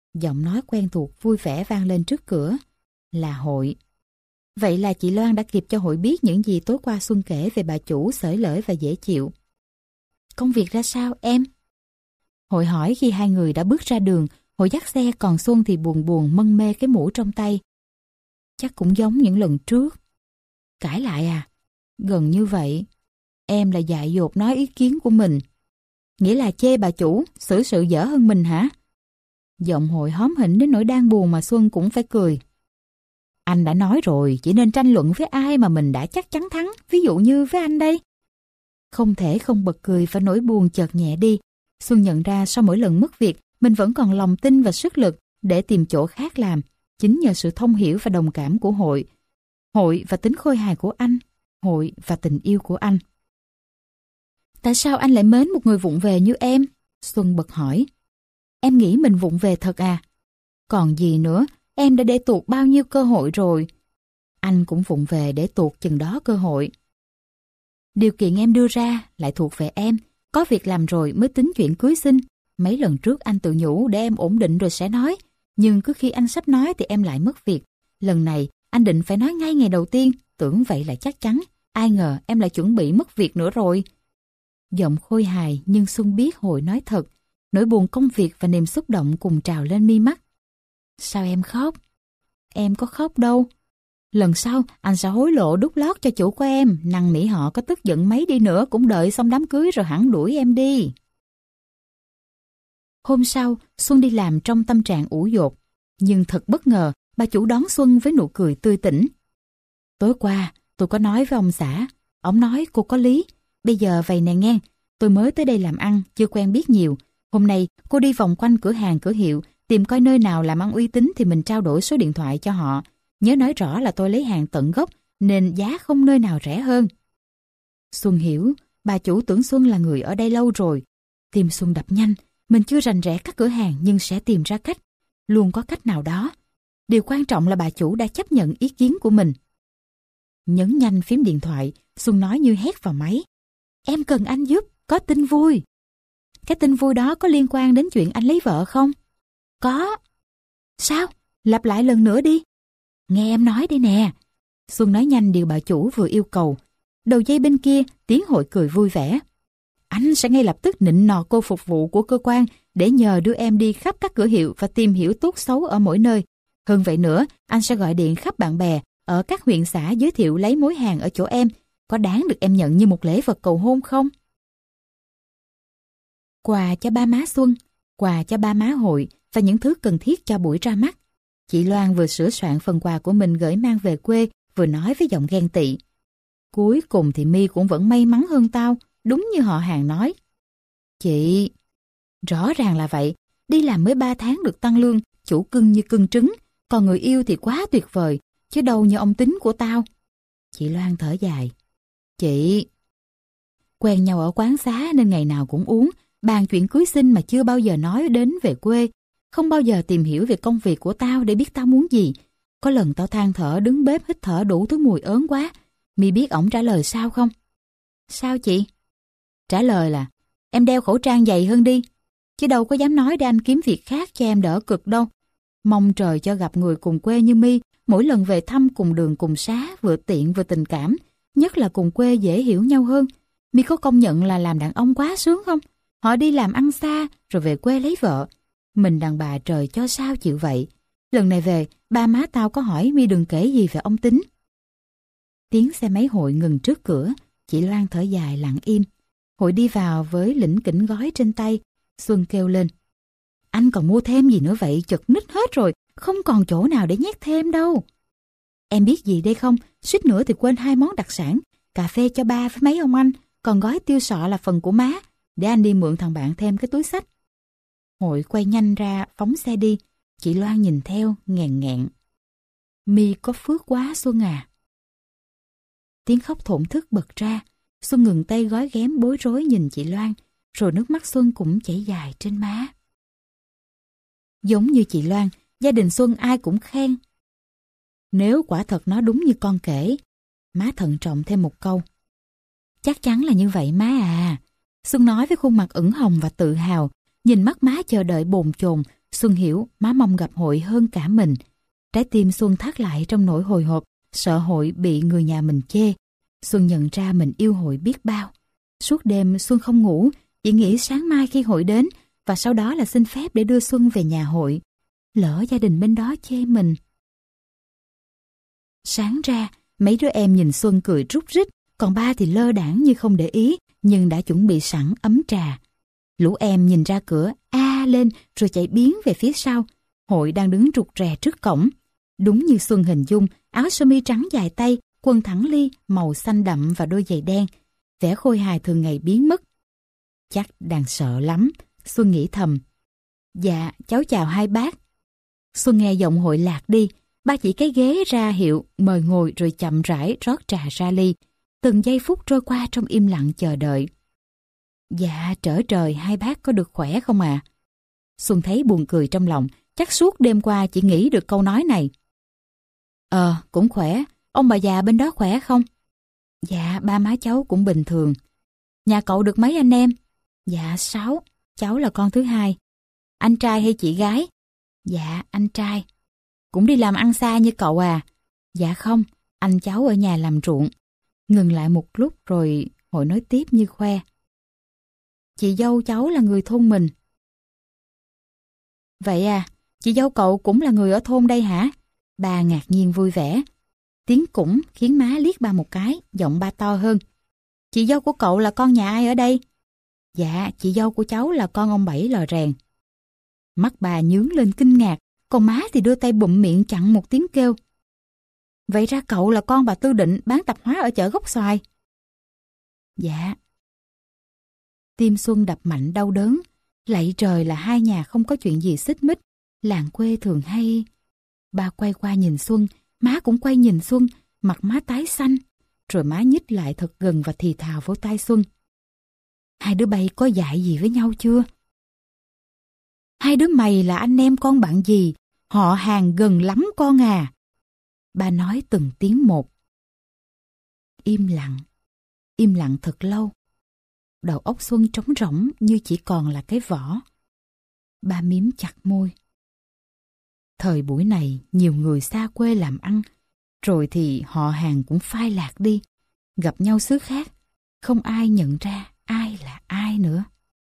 S1: Giọng nói quen thuộc vui vẻ vang lên trước cửa. Là Hội. Vậy là chị Loan đã kịp cho Hội biết những gì tối qua Xuân kể về bà chủ xởi lởi và dễ chịu. Công việc ra sao em? Hội hỏi khi hai người đã bước ra đường. Hội dắt xe, còn Xuân thì buồn buồn mân mê cái mũ trong tay. Chắc cũng giống những lần trước. Cãi lại à? Gần như vậy. Em là dại dột nói ý kiến của mình. Nghĩa là chê bà chủ, xử sự dở hơn mình hả? Giọng Hội hóm hỉnh đến nỗi đang buồn mà Xuân cũng phải cười. Anh đã nói rồi, chỉ nên tranh luận với ai mà mình đã chắc chắn thắng, ví dụ như với anh đây. Không thể không bật cười và nỗi buồn chợt nhẹ đi. Xuân nhận ra sau mỗi lần mất việc, mình vẫn còn lòng tin và sức lực để tìm chỗ khác làm, chính nhờ sự thông hiểu và đồng cảm của Hội. Hội và tính khôi hài của anh, Hội và tình yêu của anh. Tại sao anh lại mến một người vụng về như em? Xuân bật hỏi. Em nghĩ mình vụng về thật à? Còn gì nữa, em đã để tuột bao nhiêu cơ hội rồi. Anh cũng vụng về để tuột chừng đó cơ hội. Điều kiện em đưa ra lại thuộc về em. Có việc làm rồi mới tính chuyện cưới xin. Mấy lần trước anh tự nhủ để em ổn định rồi sẽ nói. Nhưng cứ khi anh sắp nói thì em lại mất việc. Lần này anh định phải nói ngay ngày đầu tiên. Tưởng vậy là chắc chắn. Ai ngờ em lại chuẩn bị mất việc nữa rồi. Giọng khôi hài nhưng Xuân biết Hội nói thật. Nỗi buồn công việc và niềm xúc động cùng trào lên mi mắt. Sao em khóc? Em có khóc đâu. Lần sau anh sẽ hối lộ đút lót cho chủ của em. Năn nỉ họ có tức giận mấy đi nữa cũng đợi xong đám cưới rồi hẳn đuổi em đi. Hôm sau, Xuân đi làm trong tâm trạng ủ dột. Nhưng thật bất ngờ, bà chủ đón Xuân với nụ cười tươi tỉnh. Tối qua, tôi có nói với ông xã. Ông nói cô có lý. Bây giờ vậy nè nghe, tôi mới tới đây làm ăn, chưa quen biết nhiều. Hôm nay cô đi vòng quanh cửa hàng cửa hiệu, tìm coi nơi nào làm ăn uy tín thì mình trao đổi số điện thoại cho họ. Nhớ nói rõ là tôi lấy hàng tận gốc, nên giá không nơi nào rẻ hơn. Xuân hiểu, bà chủ tưởng Xuân là người ở đây lâu rồi. Tim Xuân đập nhanh, mình chưa rành rẽ các cửa hàng nhưng sẽ tìm ra cách. Luôn có cách nào đó. Điều quan trọng là bà chủ đã chấp nhận ý kiến của mình. Nhấn nhanh phím điện thoại, Xuân nói như hét vào máy. Em cần anh giúp, có tin vui. Cái tin vui đó có liên quan đến chuyện anh lấy vợ không? Có. Sao? Lặp lại lần nữa đi. Nghe em nói đây nè. Xuân nói nhanh điều bà chủ vừa yêu cầu. Đầu dây bên kia, tiếng Hội cười vui vẻ. Anh sẽ ngay lập tức nịnh nọt cô phục vụ của cơ quan để nhờ đưa em đi khắp các cửa hiệu và tìm hiểu tốt xấu ở mỗi nơi. Hơn vậy nữa, anh sẽ gọi điện khắp bạn bè ở các huyện xã giới thiệu lấy mối hàng ở chỗ em. Có đáng được em nhận như một lễ vật cầu hôn không? Quà cho ba má Xuân, quà cho ba má Hội và những thứ cần thiết cho buổi ra mắt. Chị Loan vừa sửa soạn phần quà của mình gửi mang về quê, vừa nói với giọng ghen tị. Cuối cùng thì My cũng vẫn may mắn hơn tao, đúng như họ hàng nói. Chị... Rõ ràng là vậy, đi làm mới ba tháng được tăng lương, chủ cưng như cưng trứng, còn người yêu thì quá tuyệt vời, chứ đâu như ông tính của tao. Chị Loan thở dài. Chị... Quen nhau ở quán xá nên ngày nào cũng uống, bàn chuyện cưới xin mà chưa bao giờ nói đến về quê. Không bao giờ tìm hiểu về công việc của tao để biết tao muốn gì. Có lần tao than thở đứng bếp hít thở đủ thứ mùi ớn quá. Mi biết ổng trả lời sao không? Sao chị? Trả lời là em đeo khẩu trang dày hơn đi. Chứ đâu có dám nói để anh kiếm việc khác cho em đỡ cực đâu. Mong trời cho gặp người cùng quê như Mi, mỗi lần về thăm cùng đường cùng xá, vừa tiện vừa tình cảm. Nhất là cùng quê dễ hiểu nhau hơn. Mi có công nhận là làm đàn ông quá sướng không? Họ đi làm ăn xa rồi về quê lấy vợ. Mình đàn bà trời cho sao chịu vậy. Lần này về, ba má tao có hỏi Mi đừng kể gì về ông Tính. Tiếng xe máy Hội ngừng trước cửa. Chị Loan thở dài lặng im. Hội đi vào với lỉnh kỉnh gói trên tay. Xuân kêu lên. Anh còn mua thêm gì nữa vậy? Chật ních hết rồi. Không còn chỗ nào để nhét thêm đâu. Em biết gì đây không? Suýt nữa thì quên hai món đặc sản. Cà phê cho ba với mấy ông anh. Còn gói tiêu sọ là phần của má. Để anh đi mượn thằng bạn thêm cái túi xách. Hội quay nhanh ra phóng xe đi. Chị Loan nhìn theo nghẹn nghẹn. Mi có phước quá Xuân à. Tiếng khóc thổn thức bật ra. Xuân ngừng tay gói ghém bối rối nhìn chị Loan. Rồi nước mắt Xuân cũng chảy dài trên má. Giống như chị Loan, gia đình Xuân ai cũng khen. Nếu quả thật nó đúng như con kể. Má thận trọng thêm một câu. Chắc chắn là như vậy má à. Xuân nói với khuôn mặt ửng hồng và tự hào. Nhìn mắt má chờ đợi bồn chồn, Xuân hiểu má mong gặp Hội hơn cả mình. Trái tim Xuân thắt lại trong nỗi hồi hộp, sợ Hội bị người nhà mình chê. Xuân nhận ra mình yêu Hội biết bao. Suốt đêm Xuân không ngủ, chỉ nghĩ sáng mai khi Hội đến, và sau đó là xin phép để đưa Xuân về nhà Hội. Lỡ gia đình bên đó chê mình. Sáng ra, mấy đứa em nhìn Xuân cười rúc rích, còn ba thì lơ đãng như không để ý, nhưng đã chuẩn bị sẵn ấm trà. Lũ em nhìn ra cửa, a lên rồi chạy biến về phía sau. Hội đang đứng rụt rè trước cổng. Đúng như Xuân hình dung, áo sơ mi trắng dài tay, quần thẳng ly màu xanh đậm và đôi giày đen. Vẻ khôi hài thường ngày biến mất. Chắc đang sợ lắm, Xuân nghĩ thầm. Dạ, cháu chào hai bác. Xuân nghe giọng Hội lạc đi. Ba chỉ cái ghế ra hiệu mời ngồi rồi chậm rãi rót trà ra ly. Từng giây phút trôi qua trong im lặng chờ đợi. Dạ trở trời, hai bác có được khỏe không à? Xuân thấy buồn cười trong lòng, chắc suốt đêm qua chỉ nghĩ được câu nói này. Ờ, cũng khỏe, ông bà già bên đó khỏe không? Dạ, ba má cháu cũng bình thường. Nhà cậu được mấy anh em? Dạ, sáu, cháu là con thứ hai. Anh trai hay chị gái? Dạ, anh trai. Cũng đi làm ăn xa như cậu à? Dạ không, anh cháu ở nhà làm ruộng. Ngừng lại một lúc rồi Hội nói tiếp như khoe. Chị dâu cháu là người thôn mình. Vậy à, chị dâu cậu cũng là người ở thôn đây hả? Ba ngạc nhiên vui vẻ. Tiếng cũng khiến má liếc ba một cái, giọng ba to hơn. Chị dâu của cậu là con nhà ai ở đây? Dạ, chị dâu của cháu là con ông Bảy lò rèn. Mắt bà nhướng lên kinh ngạc, còn má thì đưa tay bụm miệng chặn một tiếng kêu. Vậy ra cậu là con bà Tư Định bán tạp hóa ở chợ Gốc Xoài? Dạ. Tim Xuân đập mạnh đau đớn. Lạy trời là hai nhà không có chuyện gì xích mích. Làng quê thường hay... Ba quay qua nhìn Xuân, má cũng quay nhìn Xuân, mặt má tái xanh. Rồi má nhích lại thật gần và thì thào vô tai Xuân. Hai đứa bay có dại gì với nhau chưa? Hai đứa mày là anh em con bạn gì? Họ hàng gần lắm con à. Ba nói từng tiếng một. Im lặng. Im lặng thật lâu. Đầu óc Xuân trống rỗng như chỉ còn là cái vỏ. Ba miếm chặt môi. Thời buổi này nhiều người xa quê làm ăn, rồi thì họ hàng cũng phai lạc đi. Gặp nhau xứ khác, không ai nhận ra ai là ai nữa.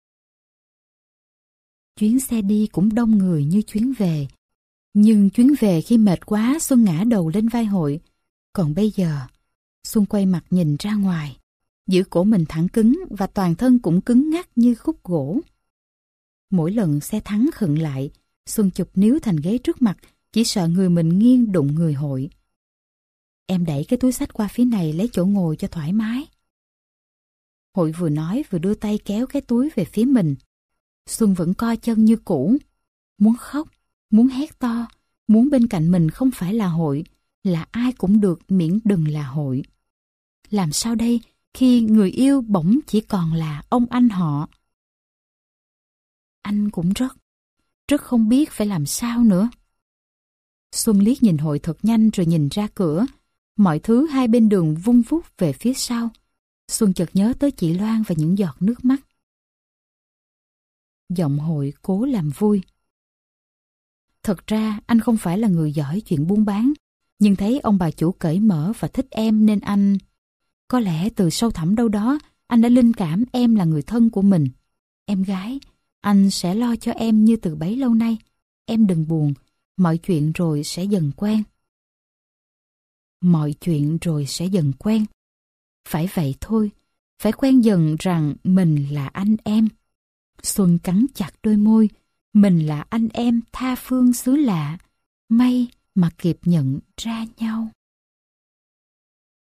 S1: Chuyến xe đi cũng đông người như chuyến về. Nhưng chuyến về khi mệt quá Xuân ngã đầu lên vai Hội. Còn bây giờ, Xuân quay mặt nhìn ra ngoài, giữ cổ mình thẳng cứng và toàn thân cũng cứng ngắc như khúc gỗ. Mỗi lần xe thắng khựng lại, Xuân chụp níu thành ghế trước mặt, chỉ sợ người mình nghiêng đụng người Hội. Em đẩy cái túi xách qua phía này lấy chỗ ngồi cho thoải mái. Hội vừa nói vừa đưa tay kéo cái túi về phía mình. Xuân vẫn co chân như cũ, muốn khóc, muốn hét to, muốn bên cạnh mình không phải là Hội, là ai cũng được miễn đừng là Hội. Làm sao đây khi người yêu bỗng chỉ còn là ông anh họ? Anh cũng rất, rất không biết phải làm sao nữa. Xuân liếc nhìn Hội thật nhanh rồi nhìn ra cửa. Mọi thứ hai bên đường vung vút về phía sau. Xuân chợt nhớ tới chị Loan và những giọt nước mắt. Giọng Hội cố làm vui. Thật ra anh không phải là người giỏi chuyện buôn bán, nhưng thấy ông bà chủ cởi mở và thích em nên anh... Có lẽ từ sâu thẳm đâu đó, anh đã linh cảm em là người thân của mình. Em gái, anh sẽ lo cho em như từ bấy lâu nay. Em đừng buồn, mọi chuyện rồi sẽ dần quen. Mọi chuyện rồi sẽ dần quen. Phải vậy thôi, phải quen dần rằng mình là anh em. Xuân cắn chặt đôi môi, mình là anh em tha phương xứ lạ, may mà kịp nhận ra nhau.